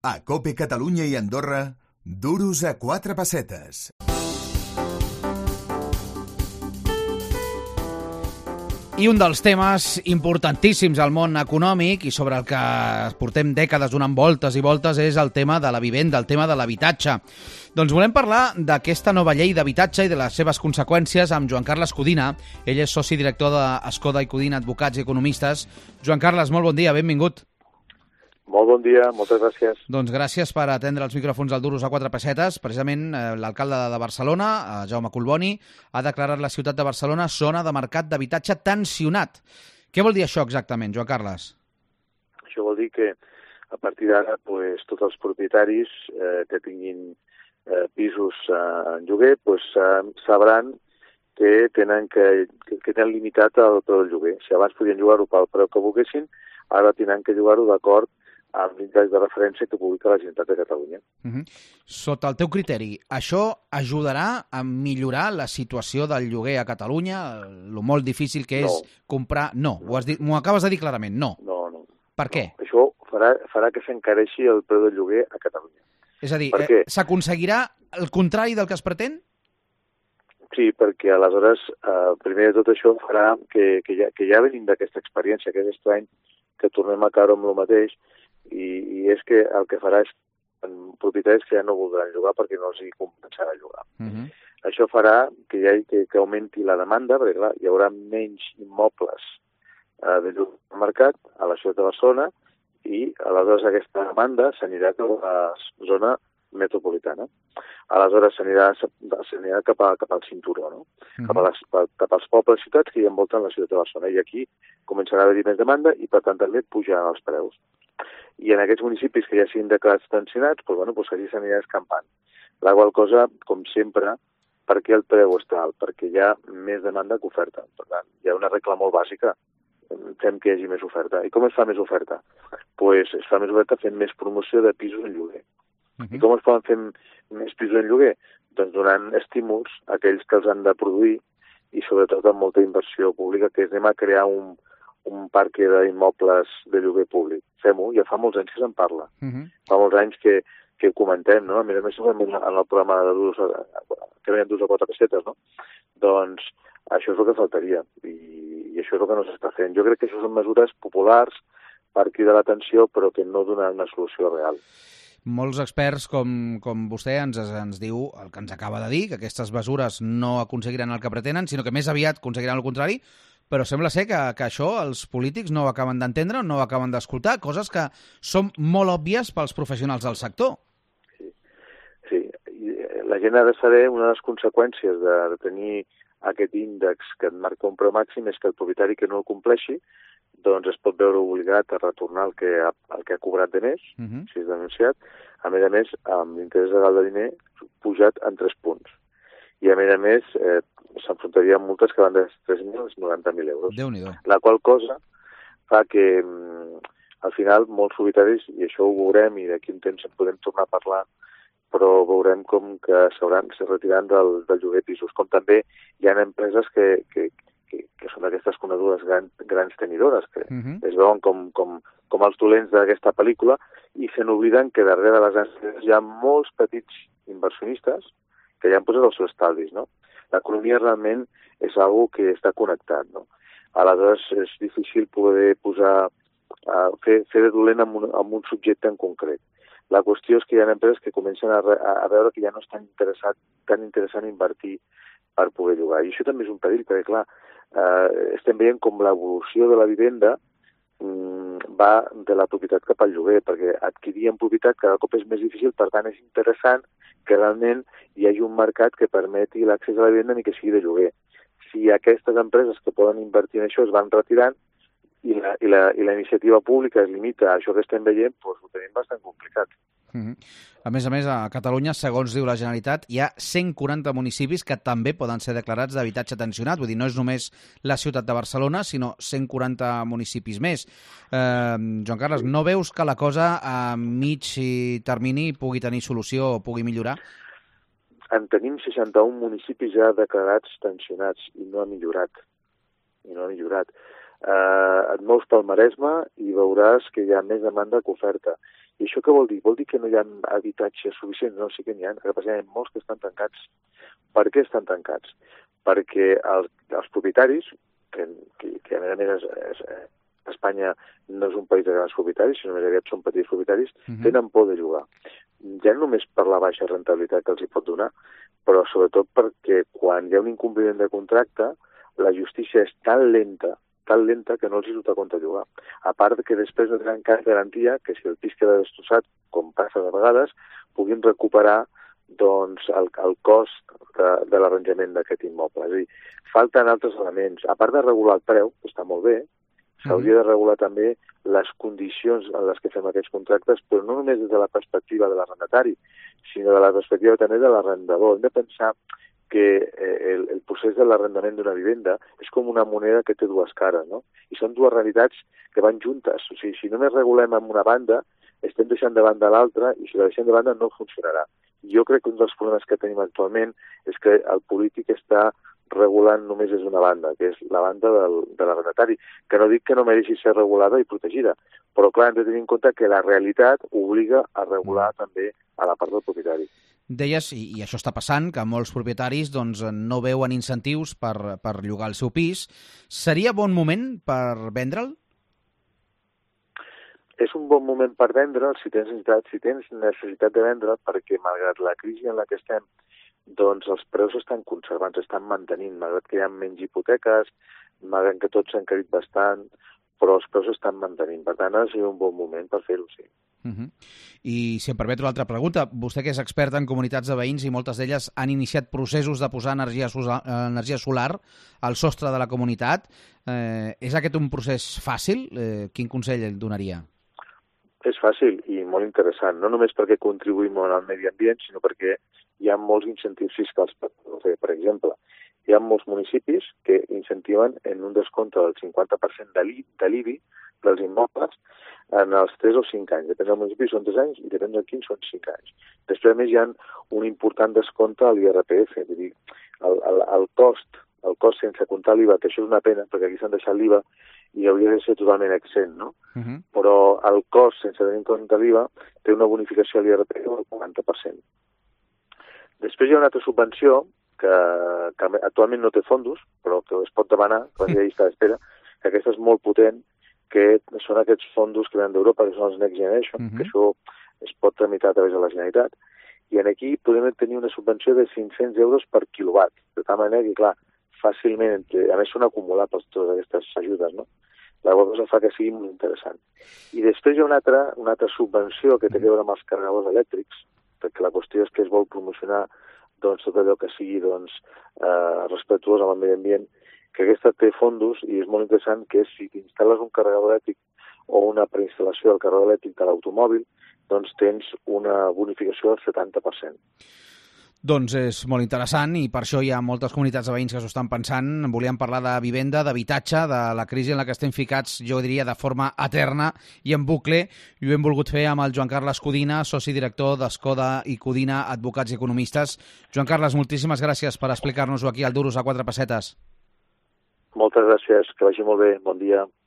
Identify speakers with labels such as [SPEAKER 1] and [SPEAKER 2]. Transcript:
[SPEAKER 1] A COPE Catalunya i Andorra, duros a 4 pessetes.
[SPEAKER 2] I un dels temes importantíssims al món econòmic i sobre el que portem dècades donant voltes i voltes és el tema de la vivenda, el tema de l'habitatge. Doncs volem parlar d'aquesta nova llei d'habitatge i de les seves conseqüències amb Joan Carles Codina. Ell és soci director d'Escoda i Codina, advocats i economistes. Joan Carles, molt bon dia, benvingut.
[SPEAKER 3] Molt bon dia, moltes gràcies.
[SPEAKER 2] Doncs gràcies per atendre els micròfons del Duros a 4 pessetes. Precisament l'alcalde de Barcelona, Jaume Collboni, ha declarat la ciutat de Barcelona zona de mercat d'habitatge tensionat. Què vol dir això exactament, Joan Carles?
[SPEAKER 3] Això vol dir que a partir d'ara tots els propietaris que tinguin pisos en lloguer sabran que tenen limitat el preu del lloguer. Si abans podien llogar-ho pel preu que volguessin, ara tindran que llogar-ho d'acord amb l'índex de referència que publica la Generalitat de Catalunya.
[SPEAKER 2] Sota el teu criteri, això ajudarà a millorar la situació del lloguer a Catalunya? Lo molt difícil que és comprar... No, m'ho acabes de dir clarament, no.
[SPEAKER 3] No.
[SPEAKER 2] Per què?
[SPEAKER 3] Això farà que s'encareixi el preu del lloguer a Catalunya.
[SPEAKER 2] És a dir, s'aconseguirà el contrari del que es pretén?
[SPEAKER 3] Sí, perquè aleshores, primer de tot això farà que ja venim d'aquesta experiència, que és estrany que tornem a caure amb el mateix, i és que el que farà és propietaris que ja no voldran llogar perquè no els hi compensarà llogar. Això farà que augmenti la demanda, perquè clar, hi haurà menys immobles de lloguer al mercat a la ciutat de Barcelona i aleshores aquesta demanda s'anirà cap a la zona metropolitana. Aleshores s'anirà cap al cinturó, no? Cap als pobles i ciutats que hi envolten la ciutat de Barcelona. I aquí començarà a haver-hi més demanda i, per tant, també pujaran els preus. I en aquests municipis que ja siguin declarats tensionats, així s'anirà escampant. La qual cosa, com sempre, per què el preu està alt? Perquè hi ha més demanda que oferta. Per tant, hi ha una regla molt bàsica. Fem que hi hagi més oferta. I com es fa més oferta? Es fa més oferta fent més promoció de pisos en lloguer. I com es poden fer més pisos en lloguer? Doncs donant estímuls a aquells que els han de produir i sobretot amb molta inversió pública, que és anem a crear un parc d'immobles de lloguer públic. Fem-ho, ja fa molts anys que se'n parla. Fa molts anys que ho comentem, no? A més, en el programa de que veiem Duros a 4 pessetes, no? Doncs això és el que faltaria i això és el que no s'està fent. Jo crec que això són mesures populars per cridar l'atenció però que no donen una solució real.
[SPEAKER 2] Molts experts com vostè ens diu el que ens acaba de dir, que aquestes mesures no aconseguiran el que pretenen, sinó que més aviat aconseguiran el contrari, però sembla ser que això els polítics no ho acaben d'entendre, no ho acaben d'escoltar, coses que són molt òbvies pels professionals del sector.
[SPEAKER 3] Sí. La gent ha de saber una de les conseqüències de tenir aquest índex que et marca un preu màxim és que el propietari que no el compleixi doncs es pot veure obligat a retornar el que ha cobrat de més, si és denunciat. A més, amb l'interès legal de diner pujat en 3 punts. I a més, s'enfrontaria amb multes que van de 3.000 a 90.000 euros.
[SPEAKER 2] Déu-n'hi-do.
[SPEAKER 3] La qual cosa fa que al final molts propietaris, i això ho veurem i d'aquí un temps en podem tornar a parlar, però veurem com que se retiran del lloguer pisos. Com també hi ha empreses que són aquestes conegudes grans tenidores, que es veuen com els dolents d'aquesta pel·lícula i se n'obliden que darrere de les empreses hi ha molts petits inversionistes que ja han posat els seus estalvis, no? L'economia realment és una que està connectat, no? Aleshores és difícil poder fer de dolent amb un subjecte en concret. La qüestió és que hi ha empreses que comencen a veure que ja no és tan interessant invertir per poder llogar. I això també és un perill, perquè clar, estem veient com l'evolució de la vivenda va de la propietat cap al lloguer, perquè adquirir en propietat cada cop és més difícil, per tant és interessant que realment hi hagi un mercat que permeti l'accés a la vivenda ni que sigui de lloguer. Si aquestes empreses que poden invertir en això es van retirant i la iniciativa pública es limita a això que estem veient, doncs ho tenim bastant complicat.
[SPEAKER 2] A més, a Catalunya, segons diu la Generalitat, hi ha 140 municipis que també poden ser declarats d'habitatge tensionat. Vull dir, no és només la ciutat de Barcelona, sinó 140 municipis més. Joan Carles, no veus que la cosa a mig termini pugui tenir solució o pugui millorar?
[SPEAKER 3] En tenim 61 municipis ja declarats tensionats i no ha millorat. Et mous pel Maresme i veuràs que hi ha més demanda que oferta. I això què vol dir? Vol dir que no hi ha habitatges suficients? No, sí que n'hi ha. El que passa és que hi ha molts que estan tancats. Per què estan tancats? Perquè els propietaris, que a més Espanya no és un país de grans propietaris, sinó més aviat són petits propietaris, tenen por de llogar. Ja no només per la baixa rentabilitat que els hi pot donar, però sobretot perquè quan hi ha un incompliment de contracte, la justícia és tan lenta que no els hi dut a compte llogar. A part que després no tenen cap garantia que si el pis queda destrossat, com passa de vegades, puguin recuperar doncs, el cost de l'arranjament d'aquest immoble. És a dir, falten altres elements. A part de regular el preu, que està molt bé, s'hauria de regular també les condicions en les que fem aquests contractes, però no només des de la perspectiva de l'arrendatari, sinó de la perspectiva també de l'arrendador. Hem de pensar que el procés de l'arrendament d'una vivenda és com una moneda que té dues cares, no? I són dues realitats que van juntes. O sigui, si només regulem amb una banda, estem deixant de banda l'altra, i si la deixem de banda no funcionarà. Jo crec que un dels problemes que tenim actualment és que el polític està regulant només és una banda, que és la banda de l'arrendatari, que no dic que no mereixi ser regulada i protegida, però clar, hem de tenir en compte que la realitat obliga a regular també a la part del propietari.
[SPEAKER 2] Deies, i això està passant, que molts propietaris doncs, no veuen incentius per llogar el seu pis. Seria bon moment per vendre'l?
[SPEAKER 3] És un bon moment per vendre'l si tens necessitat de vendre'l, perquè malgrat la crisi en la que estem, doncs els preus estan conservant, s'estan mantenint, malgrat que hi ha menys hipoteques, malgrat que tot s'ha encarit bastant, però els preus s'estan mantenint. Per tant, ha de ser un bon moment per fer-ho, sí.
[SPEAKER 2] I si em permet una altra pregunta, vostè que és expert en comunitats de veïns i moltes d'elles han iniciat processos de posar energia solar al sostre de la comunitat, és aquest un procés fàcil? Quin consell el donaria?
[SPEAKER 3] És fàcil i molt interessant, no només perquè contribuïm al medi ambient, sinó perquè hi ha molts incentius fiscals per fer. Per exemple, hi ha molts municipis que incentiven en un descompte del 50% de l'IBI dels immobles en els 3 o 5 anys. Depèn del municipi, són 3 anys, i depèn de quin són 5 anys. Després, a més, hi ha un important descompte a l'IRPF, és a dir, el cost sense comptar l'IVA, que això és una pena, perquè aquí s'han deixat l'IVA i hauria de ser totalment exempt, no? Però el cost sense tenir en compte l'IVA té una bonificació a l'IRPF del 40%. Després hi ha una altra subvenció que actualment no té fondos, però que es pot demanar, quan hi ha llista d'espera, que aquesta és molt potent, que són aquests fondos que venen d'Europa, que són els Next Generation, que això es pot tramitar a través de la Generalitat, i aquí podem tenir una subvenció de 500 euros per quilowatt, de tal manera que, clar, fàcilment, a més són acumulables totes aquestes ajudes, no? La qual cosa fa que sigui molt interessant. I després hi ha una altra subvenció que té a veure amb els carregadors elèctrics, perquè la qüestió és que es vol promocionar doncs, tot allò que sigui respectuós amb el medi ambient, que aquesta té fondos i és molt interessant que si t'instal·les un carregador elèctric o una preinstal·lació del carregador elèctric de l'automòbil, doncs tens una bonificació del 70%.
[SPEAKER 2] Doncs és molt interessant i per això hi ha moltes comunitats de veïns que s'ho estan pensant. Volíem parlar de vivenda, d'habitatge, de la crisi en la que estem ficats, jo diria, de forma eterna i en bucle. I ho hem volgut fer amb el Joan Carles Codina, soci director d'Escoda i Codina, advocats i economistes. Joan Carles, moltíssimes gràcies per explicar-nos-ho aquí al Duros a 4 pessetes.
[SPEAKER 3] Moltes gràcies, que vagi molt bé, bon dia.